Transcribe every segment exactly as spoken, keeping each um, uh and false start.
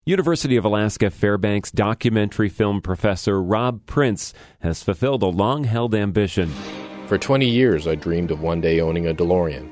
University of Alaska Fairbanks documentary film professor Rob Prince has fulfilled a long-held ambition. For twenty years, I dreamed of one day owning a DeLorean.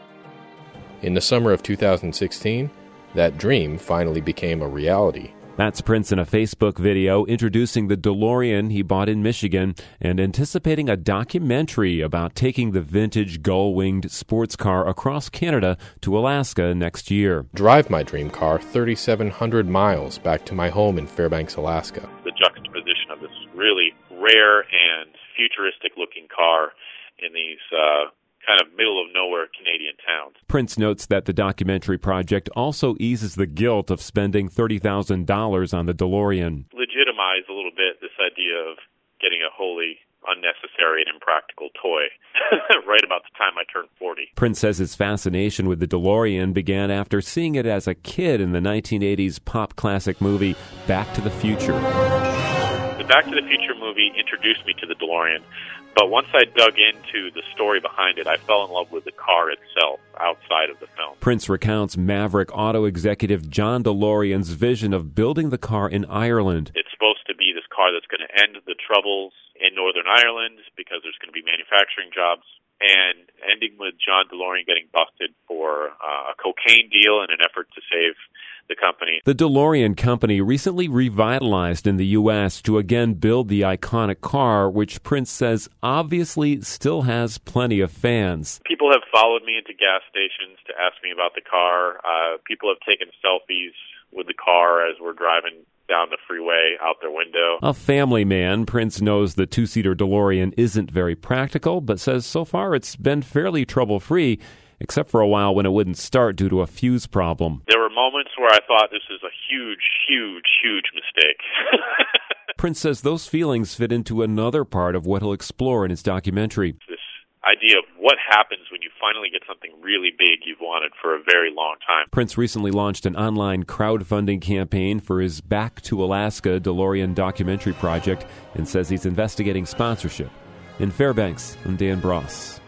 In the summer of two thousand sixteen, that dream finally became a reality. That's Prince in a Facebook video introducing the DeLorean he bought in Michigan and anticipating a documentary about taking the vintage gull-winged sports car across Canada to Alaska next year. Drive my dream car thirty-seven hundred miles back to my home in Fairbanks, Alaska. The juxtaposition of this really rare and futuristic-looking car in these uh, kind of middle-of-nowhere Canadian towns. Prince notes that the documentary project also eases the guilt of spending thirty thousand dollars on the DeLorean. Legitimize a little bit this idea of getting a wholly unnecessary and impractical toy right about the time I turned forty. Prince says his fascination with the DeLorean began after seeing it as a kid in the nineteen eighties pop classic movie Back to the Future. The Back to the Future movie introduced me to the DeLorean, but once I dug into the story behind it, I fell in love with the car itself outside of the film. Prince recounts Maverick auto executive John DeLorean's vision of building the car in Ireland. It's supposed to be this car that's going to end the troubles in Northern Ireland because there's going to be manufacturing jobs, and ending with John DeLorean getting busted for uh, a cocaine deal in an effort to save the company. The DeLorean company recently revitalized in the U S to again build the iconic car, which Prince says obviously still has plenty of fans. People have followed me into gas stations to ask me about the car. Uh, people have taken selfies with the car as we're driving down the freeway out their window. A family man, Prince knows the two-seater DeLorean isn't very practical, but says so far it's been fairly trouble-free, except for a while when it wouldn't start due to a fuse problem. There were moments where I thought this is a huge, huge, huge mistake. Prince says those feelings fit into another part of what he'll explore in his documentary. This idea of what happens when you finally get something really big you've wanted for a very long time. Prince recently launched an online crowdfunding campaign for his Back to Alaska DeLorean documentary project and says he's investigating sponsorship. In Fairbanks, I'm Dan Bross.